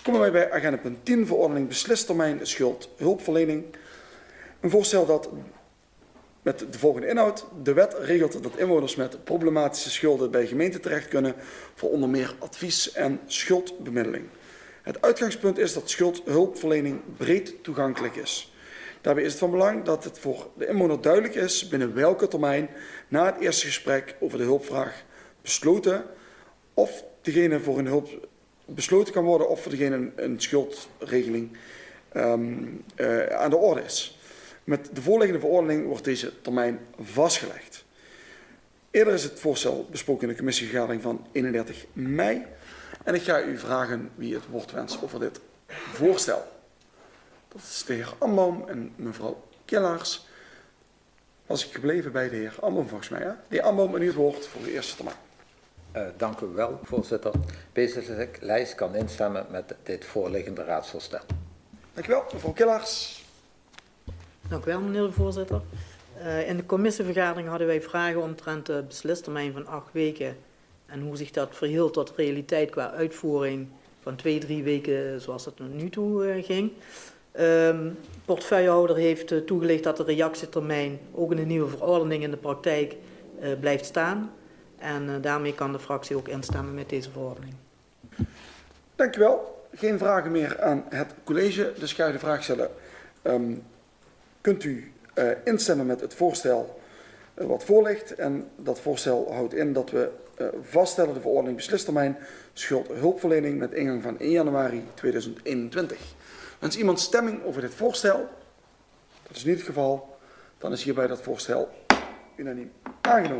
Komen wij bij agenda punt 10, verordening beslistermijn schuldhulpverlening. Een voorstel dat met de volgende inhoud. De wet regelt dat inwoners met problematische schulden bij gemeenten terecht kunnen voor onder meer advies en schuldbemiddeling. Het uitgangspunt is dat schuldhulpverlening breed toegankelijk is. Daarbij is het van belang dat het voor de inwoner duidelijk is binnen welke termijn na het eerste gesprek over de hulpvraag besloten of degene voor een hulp besloten kan worden of voor degene een schuldregeling aan de orde is. Met de voorliggende verordening wordt deze termijn vastgelegd. Eerder is het voorstel besproken in de commissievergadering van 31 mei. En ik ga u vragen wie het woord wenst over dit voorstel. Dat is de heer Amboom en mevrouw Killaars. Was ik gebleven bij de heer Amboom volgens mij. Hè? De heer Amboom, en u het woord voor de eerste termijn. Dank u wel, voorzitter. Lijst kan instemmen met dit voorliggende raadsvoorstel. Dank u wel, mevrouw Killaars. Dank u wel, meneer de voorzitter. In de commissievergadering hadden wij vragen omtrent de beslistermijn van 8 weken en hoe zich dat verhield tot realiteit qua uitvoering van 2-3 weken zoals het nu toe ging. Portefeuillehouder heeft toegelicht dat de reactietermijn ook in de nieuwe verordening in de praktijk blijft staan. En daarmee kan de fractie ook instemmen met deze verordening. Dank u wel. Geen vragen meer aan het college. Dus ga ik de vraag stellen. Kunt u instemmen met het voorstel wat voor ligt? En dat voorstel houdt in dat we vaststellen de verordening beslistermijn schuldhulpverlening met ingang van 1 januari 2021. Wens iemand stemming over dit voorstel? Dat is niet het geval. Dan is hierbij dat voorstel unaniem aangenomen.